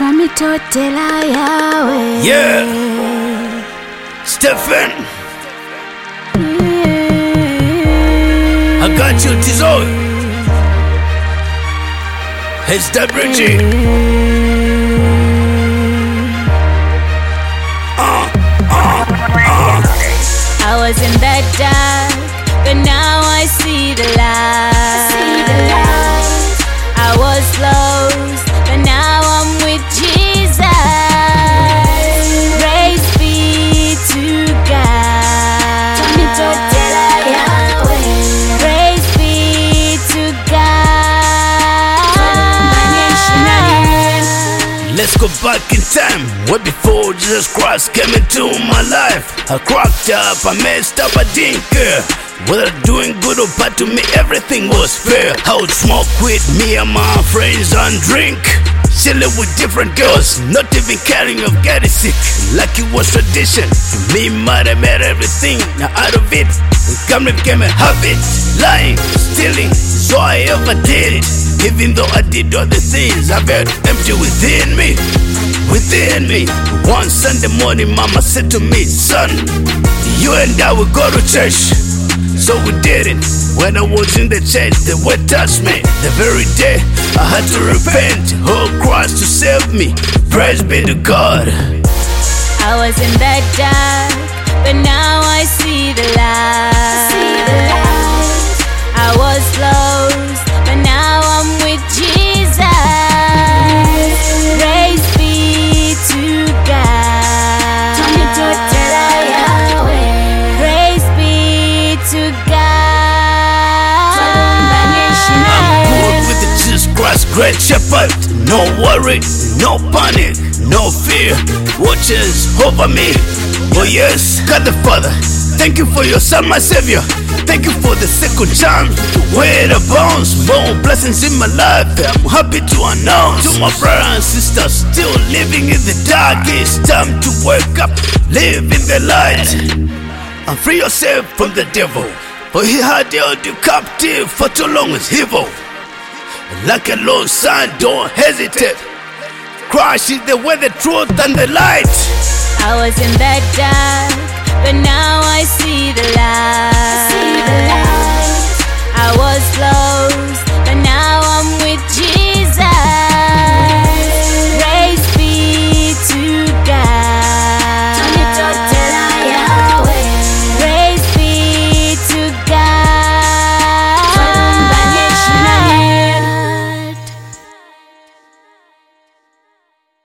Twamitotela yawe. Yeah, Stephen, I got you, Tizo. It's WG. I was in the dark, but now I see the light. I was lost, but now I'm with Jesus. Praise be to God. Praise be to God. Let's go back in time, way before Jesus Christ came into my life. I cracked up, I messed up, I didn't care. Whether doing good or bad, to me everything was fair. I would smoke with me and my friends and drink, chilling with different girls, not even caring of getting sick, like it was tradition. Me might have made everything, now out of it became a habit. Lying, stealing, so I ever did it. Even though I did all the things, I felt empty within me. Within me. One Sunday morning, mama said to me, son, you and I will go to church. So we did it. When I was in the church, the word touched me. The very day I had to repent, oh Christ to save me. Praise be to God. I was in the dark, but now I see the light. I was lost, but now I'm with Jesus. Praise be to God. Praise be to God. I'm good with the Jesus Christ, great shepherd. No worry, no panic, no fear. Watches over me. Oh yes, God the Father, thank you for your Son, my Savior. Thank you for the second chance to wear the bones. More blessings in my life, I'm happy to announce to my brothers and sisters still living in the dark, it's time to wake up, live in the light, and free yourself from the devil. For he had held you captive for too long with evil. Like a low son, don't hesitate. Christ is the way, the truth, and the light. I was in the dark, but now I see the light.